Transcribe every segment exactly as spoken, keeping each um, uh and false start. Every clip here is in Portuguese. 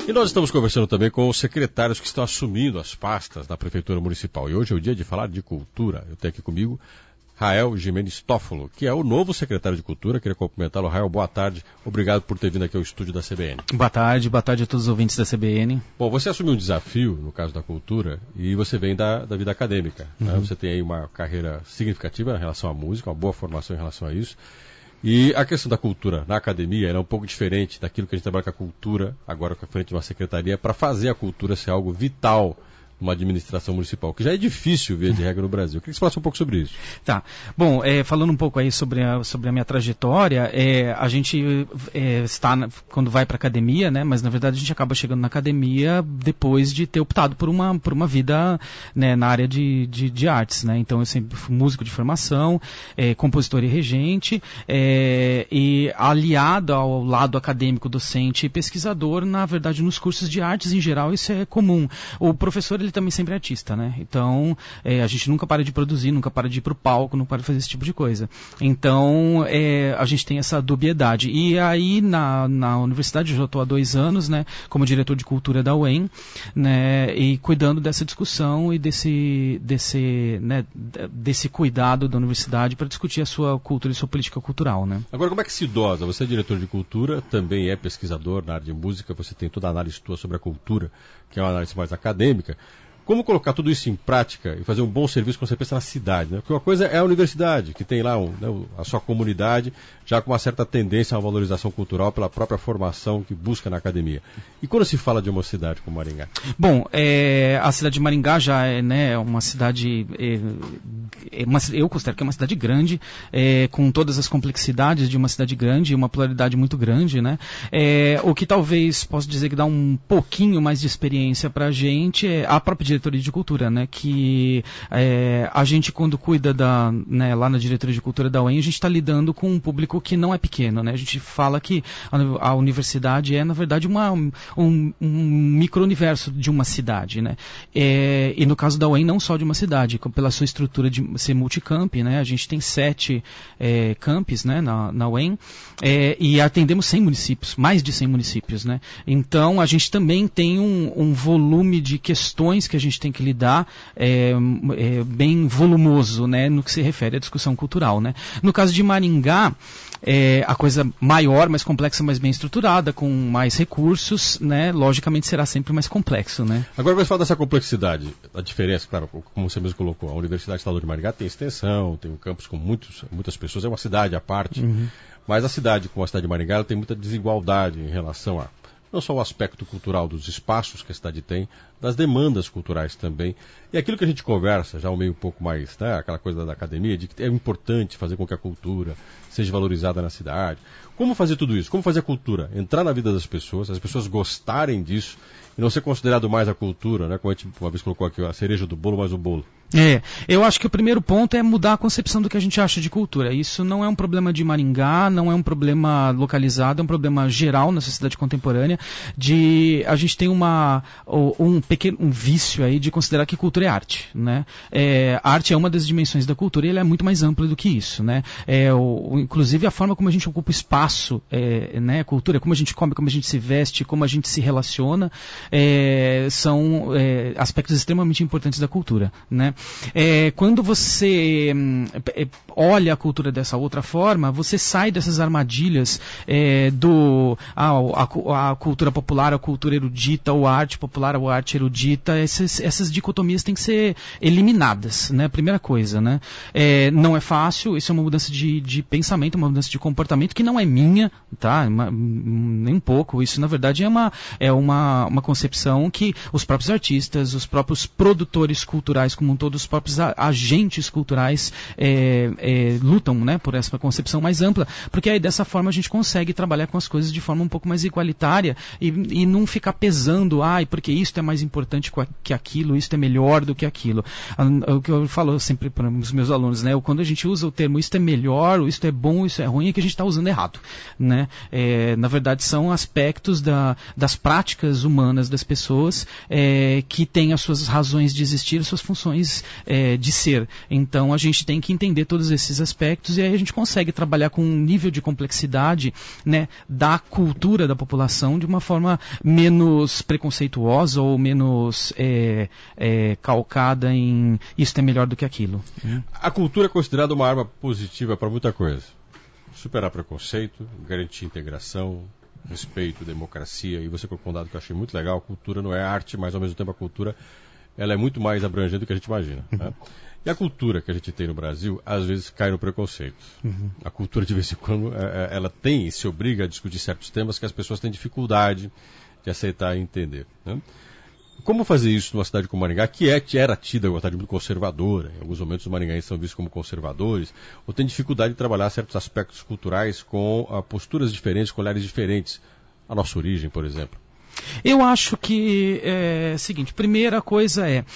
E nós estamos conversando também com os secretários que estão assumindo as pastas da Prefeitura Municipal. E hoje é o dia de falar de cultura. Eu tenho aqui comigo Rael Gimenez Toffolo, que é o novo secretário de Cultura. Queria cumprimentá-lo. Rael, boa tarde. Obrigado por ter vindo aqui ao estúdio da C B N. Boa tarde, boa tarde a todos os ouvintes da C B N. Bom, você assumiu um desafio, no caso da cultura, e você vem da, da vida acadêmica. Uhum. Né? Você tem aí uma carreira significativa em relação à música, uma boa formação em relação a isso. E a questão da cultura na academia é um pouco diferente daquilo que a gente trabalha com a cultura, agora com a frente de uma secretaria, para fazer a cultura ser algo vital numa administração municipal, que já é difícil ver de regra no Brasil. Eu queria que você falasse um pouco sobre isso. Tá. Bom, é, falando um pouco aí sobre a, sobre a minha trajetória, é, a gente é, está, na, quando vai para a academia, né, mas na verdade a gente acaba chegando na academia depois de ter optado por uma, por uma vida, né, na área de, de, de artes, né, então eu sempre fui músico de formação, é, compositor e regente, é, e aliado ao lado acadêmico, docente e pesquisador, na verdade nos cursos de artes em geral isso é comum. O professor ele também sempre é artista, né? Então, é, a gente nunca para de produzir, nunca para de ir para o palco, não para de fazer esse tipo de coisa. Então, é, a gente tem essa dubiedade. E aí, na, na universidade, eu já estou há dois anos, né? Como diretor de cultura da U E M, né? E cuidando dessa discussão e desse, desse, né? desse cuidado da universidade para discutir a sua cultura e sua política cultural, né? Agora, como é que se dosa? Você é diretor de cultura, também é pesquisador na área de música, você tem toda a análise tua sobre a cultura, que é uma análise mais acadêmica. Como colocar tudo isso em prática e fazer um bom serviço quando você pensa na cidade, né? Porque uma coisa é a universidade, que tem lá um, né, a sua comunidade, já com uma certa tendência a uma valorização cultural pela própria formação que busca na academia. E quando se fala de uma cidade como Maringá? Bom, é, a cidade de Maringá já é, né, uma cidade, é, é uma, eu considero que é uma cidade grande, é, com todas as complexidades de uma cidade grande, uma pluralidade muito grande, né? É, o que talvez posso dizer que dá um pouquinho mais de experiência para a gente é a própria diretoria de cultura, né, que é, a gente quando cuida da, né, lá na diretoria de cultura da U E M, a gente está lidando com um público que não é pequeno, né, a gente fala que a, a universidade é na verdade uma, um, um micro-universo de uma cidade, né, é, e no caso da U E M não só de uma cidade, pela sua estrutura de ser multicamp, né, a gente tem sete é, campos, né, na, na U E M, é, e atendemos cem municípios, mais de cem municípios, né, então a gente também tem um, um volume de questões que a gente tem que lidar é, é, bem volumoso, né, no que se refere à discussão cultural, né. No caso de Maringá, é, a coisa maior, mais complexa, mais bem estruturada, com mais recursos, né, logicamente será sempre mais complexo, né. Agora vamos falar dessa complexidade, a diferença, claro, como você mesmo colocou, a Universidade Estadual de Maringá tem extensão, tem um campus com muitos, muitas pessoas, é uma cidade à parte, uhum. Mas a cidade, como a cidade de Maringá, ela tem muita desigualdade em relação a não só o aspecto cultural dos espaços que a cidade tem, das demandas culturais também. E aquilo que a gente conversa, já um meio um pouco mais, né, aquela coisa da academia, de que é importante fazer com que a cultura seja valorizada na cidade. Como fazer tudo isso? Como fazer a cultura entrar na vida das pessoas, as pessoas gostarem disso e não ser considerado mais a cultura, né, como a gente uma vez colocou aqui, a cereja do bolo mais o bolo. É, eu acho que o primeiro ponto é mudar a concepção do que a gente acha de cultura. Isso não é um problema de Maringá, não é um problema localizado, é um problema geral na sociedade contemporânea, de a gente tem uma, um pequeno um vício aí de considerar que cultura é arte, né? É, arte é uma das dimensões da cultura e ela é muito mais ampla do que isso, né? É, o, inclusive a forma como a gente ocupa espaço, é, né? Cultura, como a gente come, como a gente se veste, como a gente se relaciona, é, são é, aspectos extremamente importantes da cultura, né? É, quando você é, olha a cultura dessa outra forma, você sai dessas armadilhas é, do a, a, a cultura popular, a cultura erudita, ou a arte popular, ou a arte erudita. Essas, essas dicotomias têm que ser eliminadas, né? Primeira coisa, né? É, não é fácil, isso é uma mudança de, de pensamento, uma mudança de comportamento que não é minha, tá? Uma, nem um pouco. Isso, na verdade, é uma, é uma, uma concepção que os próprios artistas, os próprios produtores culturais como um todo, os próprios agentes culturais é, é, lutam, né, por essa concepção mais ampla, porque aí dessa forma a gente consegue trabalhar com as coisas de forma um pouco mais igualitária e, e não ficar pesando, ai, porque isso é mais importante que aquilo, isso é melhor do que aquilo. O que eu falo sempre para os meus alunos, né, quando a gente usa o termo isso é melhor, isso é bom, isso é ruim, é que a gente está usando errado, né? É, na verdade são aspectos da, das práticas humanas cotidianas das pessoas, é, que têm as suas razões de existir, as suas funções é, de ser. Então a gente tem que entender todos esses aspectos e aí a gente consegue trabalhar com um nível de complexidade, né, da cultura da população de uma forma menos preconceituosa ou menos é, é, calcada em isso é melhor do que aquilo. A cultura é considerada uma arma positiva para muita coisa. Superar preconceito, garantir integração, respeito, democracia. E você colocou um dado que eu achei muito legal: a cultura não é arte, mas ao mesmo tempo a cultura ela é muito mais abrangente do que a gente imagina. Uhum. Né? E a cultura que a gente tem no Brasil, às vezes cai no preconceito. Uhum. A cultura, de vez em quando, ela tem e se obriga a discutir certos temas que as pessoas têm dificuldade de aceitar e entender. Né? Como fazer isso numa cidade como Maringá, que é, era tida uma cidade muito conservadora? Em alguns momentos os maringaenses são vistos como conservadores, ou tem dificuldade de trabalhar certos aspectos culturais com uh, posturas diferentes, com olhares diferentes. A nossa origem, por exemplo. Eu acho que é o seguinte: primeira coisa é,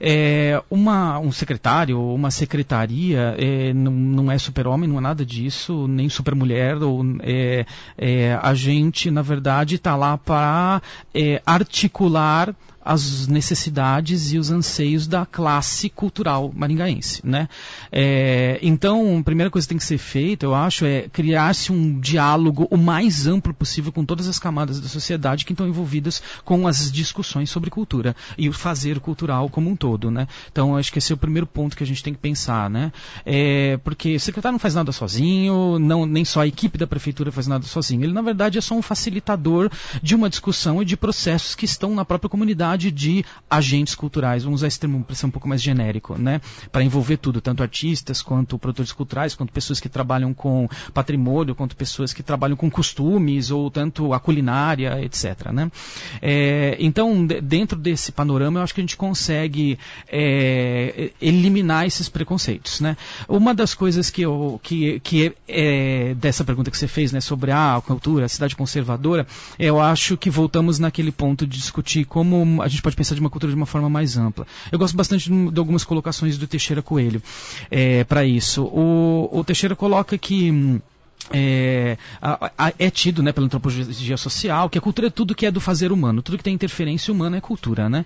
é uma, um secretário ou uma secretaria é, não, não é super-homem, não é nada disso, nem super-mulher. Ou, é, é, a gente, na verdade, está lá para é, articular as necessidades e os anseios da classe cultural maringaense, né? É, então, a primeira coisa que tem que ser feita, eu acho, é criar-se um diálogo o mais amplo possível com todas as camadas da sociedade que estão envolvidas com as discussões sobre cultura e o fazer cultural como um todo, né? Então, acho que esse é o primeiro ponto que a gente tem que pensar, né? É, porque o secretário não faz nada sozinho, não, nem só a equipe da prefeitura faz nada sozinho. Ele, na verdade, é só um facilitador de uma discussão e de processos que estão na própria comunidade de agentes culturais, vamos usar esse termo para ser um pouco mais genérico, né? Para envolver tudo, tanto artistas, quanto produtores culturais, quanto pessoas que trabalham com patrimônio, quanto pessoas que trabalham com costumes, ou tanto a culinária, etcétera, né? É, então, de, dentro desse panorama, eu acho que a gente consegue é, eliminar esses preconceitos, né? Uma das coisas que, eu, que, que é, é dessa pergunta que você fez, né, sobre a cultura, a cidade conservadora, eu acho que voltamos naquele ponto de discutir como a gente pode pensar de uma cultura de uma forma mais ampla. Eu gosto bastante de, de algumas colocações do Teixeira Coelho é, para isso. O, o Teixeira coloca que É, a, a, é tido, né, pela antropologia social que a cultura é tudo que é do fazer humano, tudo que tem interferência humana é cultura, né?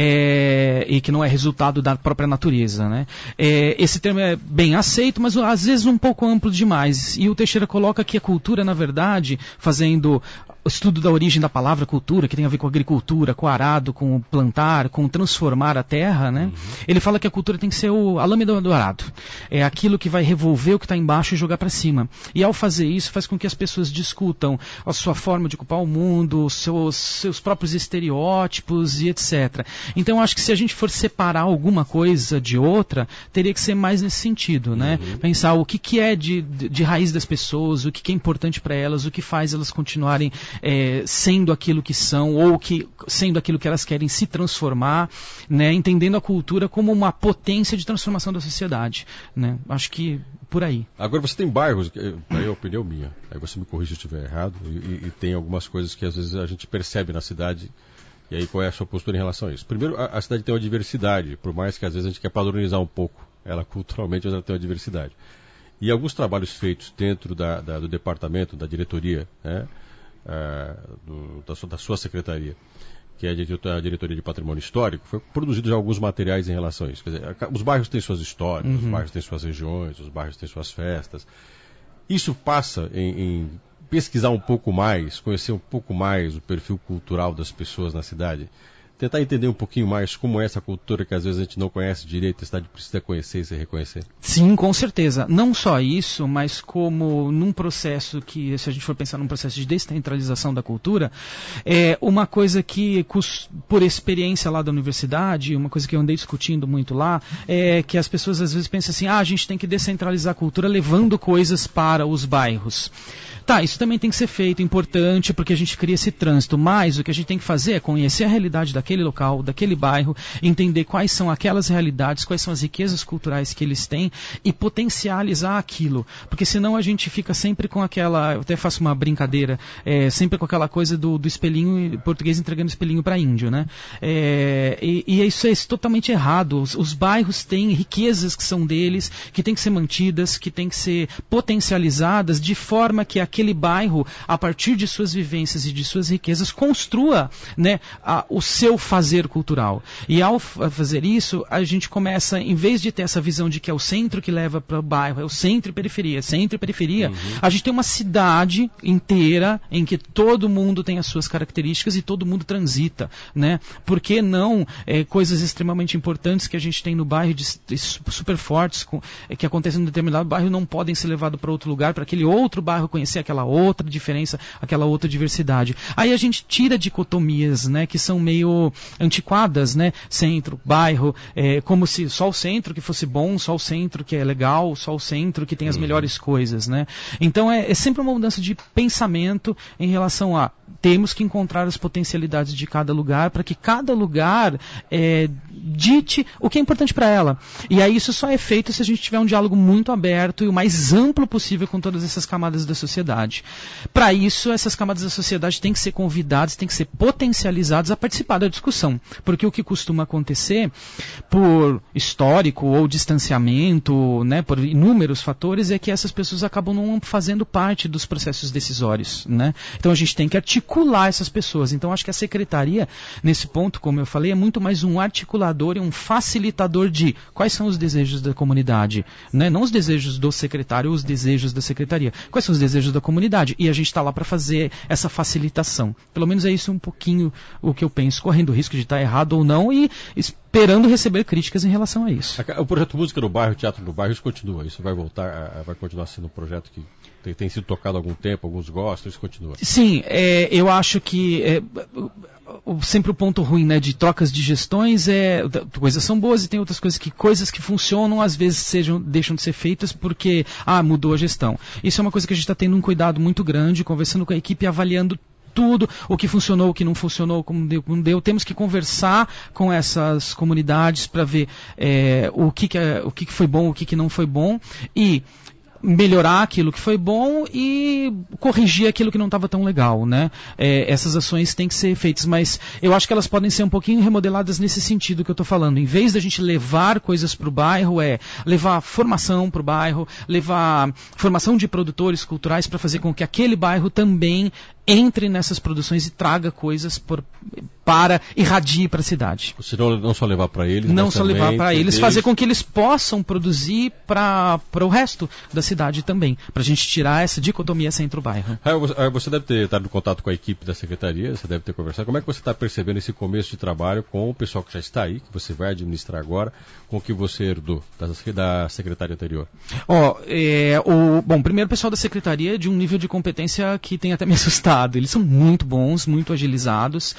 É, e que não é resultado da própria natureza, né? É, esse termo é bem aceito, mas às vezes um pouco amplo demais, e o Teixeira coloca que a cultura, na verdade, fazendo o estudo da origem da palavra cultura, que tem a ver com agricultura, com arado, com plantar, com transformar a terra, né? Uhum. Ele fala que a cultura tem que ser o, a lâmina do arado, é aquilo que vai revolver o que está embaixo e jogar para cima, e ao fazer isso faz com que as pessoas discutam a sua forma de ocupar o mundo, os seus, seus próprios estereótipos e etcétera. Então eu acho que se a gente for separar alguma coisa de outra, teria que ser mais nesse sentido, né? Uhum. Pensar o que, que é de, de, de raiz das pessoas, o que, que é importante para elas, o que faz elas continuarem é, sendo aquilo que são, ou que, sendo aquilo que elas querem se transformar, né? Entendendo a cultura como uma potência de transformação da sociedade, né? Acho que por aí. Agora você tem bairros, aí é a opinião minha, aí você me corrige se eu estiver errado, e, e tem algumas coisas que às vezes a gente percebe na cidade, e aí qual é a sua postura em relação a isso? Primeiro, a, a cidade tem uma diversidade, por mais que às vezes a gente quer padronizar um pouco ela culturalmente, mas ela tem uma diversidade. E alguns trabalhos feitos dentro da, da, do departamento, da diretoria, né, a, do, da, sua, da sua secretaria, que é a diretoria de patrimônio histórico, foi produzido já alguns materiais em relação a isso. Quer dizer, os bairros têm suas histórias, uhum. Os bairros têm suas regiões, os bairros têm suas festas. Isso passa em, em pesquisar um pouco mais, conhecer um pouco mais o perfil cultural das pessoas na cidade. Tentar entender um pouquinho mais como é essa cultura que às vezes a gente não conhece direito, a cidade precisa conhecer e se reconhecer. Sim, com certeza. Não só isso, mas como num processo que, se a gente for pensar num processo de descentralização da cultura, é uma coisa que, por experiência lá da universidade, uma coisa que eu andei discutindo muito lá, é que as pessoas às vezes pensam assim, ah, a gente tem que descentralizar a cultura levando coisas para os bairros. Tá, isso também tem que ser feito, importante, porque a gente cria esse trânsito, mas o que a gente tem que fazer é conhecer a realidade daquela daquele local, daquele bairro, entender quais são aquelas realidades, quais são as riquezas culturais que eles têm e potencializar aquilo. Porque senão a gente fica sempre com aquela, eu até faço uma brincadeira, é, sempre com aquela coisa do, do espelhinho, português entregando espelhinho para índio, né? É, e, e isso é totalmente errado. Os, os bairros têm riquezas que são deles, que têm que ser mantidas, que têm que ser potencializadas de forma que aquele bairro, a partir de suas vivências e de suas riquezas, construa, né, a, o seu fazer cultural. E ao fazer isso, a gente começa, em vez de ter essa visão de que é o centro que leva para o bairro, é o centro e periferia, centro e periferia, uhum. a gente tem uma cidade inteira em que todo mundo tem as suas características e todo mundo transita, né? Por que não é, coisas extremamente importantes que a gente tem no bairro, de, de super fortes, com, é, que acontecem em determinado bairro, não podem ser levados para outro lugar, para aquele outro bairro conhecer aquela outra diferença, aquela outra diversidade. Aí a gente tira dicotomias, né, que são meio antiquadas, né? Centro, bairro, é, como se só o centro que fosse bom, só o centro que é legal, só o centro que tem as melhores coisas, né? Então é, é sempre uma mudança de pensamento em relação a temos que encontrar as potencialidades de cada lugar para que cada lugar é, dite o que é importante para ela. E aí isso só é feito se a gente tiver um diálogo muito aberto e o mais amplo possível com todas essas camadas da sociedade. Para isso, essas camadas da sociedade têm que ser convidadas, têm que ser potencializadas a participar da discussão. Porque o que costuma acontecer, por histórico ou distanciamento, né, por inúmeros fatores, é que essas pessoas acabam não fazendo parte dos processos decisórios, né? Então a gente tem que articular essas pessoas. Então acho que a secretaria, nesse ponto, como eu falei, é muito mais um articulador e um facilitador de quais são os desejos da comunidade, né? Não os desejos do secretário, os desejos da secretaria. Quais são os desejos da comunidade? E a gente está lá para fazer essa facilitação. Pelo menos é isso um pouquinho o que eu penso, correndo o risco de estar errado ou não e esperando receber críticas em relação a isso. O projeto Música no Bairro, Teatro no Bairro, isso continua. Isso vai voltar, vai continuar sendo um projeto que tem, tem sido tocado há algum tempo, alguns gostam, isso continua. Sim, é, eu acho que é, sempre o ponto ruim, né, de trocas de gestões é coisas são boas e tem outras coisas que coisas que funcionam às vezes sejam, deixam de ser feitas porque ah, mudou a gestão. Isso é uma coisa que a gente está tendo um cuidado muito grande, conversando com a equipe, avaliando tudo, o que funcionou, o que não funcionou, como deu, como deu. Temos que conversar com essas comunidades para ver é, o, que, que, é, o que, que foi bom, o que, que não foi bom e melhorar aquilo que foi bom e corrigir aquilo que não estava tão legal, né? É, essas ações têm que ser feitas, mas eu acho que elas podem ser um pouquinho remodeladas nesse sentido que eu estou falando. Em vez da gente levar coisas para o bairro, é levar formação para o bairro, levar formação de produtores culturais para fazer com que aquele bairro também entre nessas produções e traga coisas por, para irradie para a cidade. Senão não só levar para eles, não mas só levar para eles, eles, fazer com que eles possam produzir para o resto da cidade também, para a gente tirar essa dicotomia centro-bairro. Você deve ter estado em contato com a equipe da secretaria, você deve ter conversado. Como é que você está percebendo esse começo de trabalho com o pessoal que já está aí, que você vai administrar agora, com o que você herdou da secretaria anterior? Oh, é, o, bom, primeiro o pessoal da secretaria é de um nível de competência que tem até me assustado. Eles são muito bons, muito agilizados.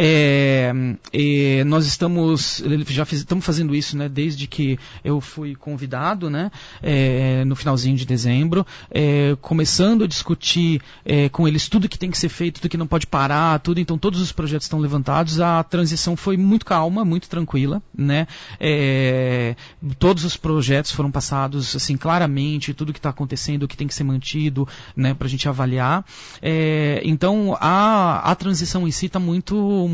É, é, nós estamos, já fiz, estamos fazendo isso, né, desde que eu fui convidado, né, é, no finalzinho de dezembro, é, começando a discutir é, com eles tudo que tem que ser feito, tudo que não pode parar, tudo. Então todos os projetos estão levantados. A transição foi muito calma, muito tranquila, né? É, todos os projetos foram passados assim claramente, tudo que está acontecendo, o que tem que ser mantido, né, para a gente avaliar. É, então a, a transição em si está muito,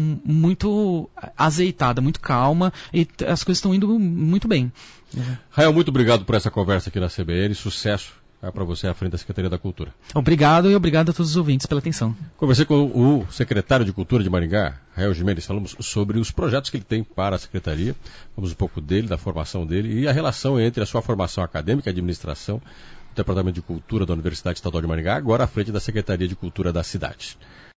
muito azeitada, muito calma e as coisas estão indo muito bem. Uhum. Rael, muito obrigado por essa conversa aqui na C B N, sucesso é, para você à frente da Secretaria da Cultura. Obrigado e obrigado a todos os ouvintes pela atenção. Conversei com o secretário de Cultura de Maringá, Rael Gimenez, falamos sobre os projetos que ele tem para a Secretaria, falamos um pouco dele, da formação dele e a relação entre a sua formação acadêmica e administração, Departamento de Cultura da Universidade Estadual de Maringá, agora à frente da Secretaria de Cultura da cidade.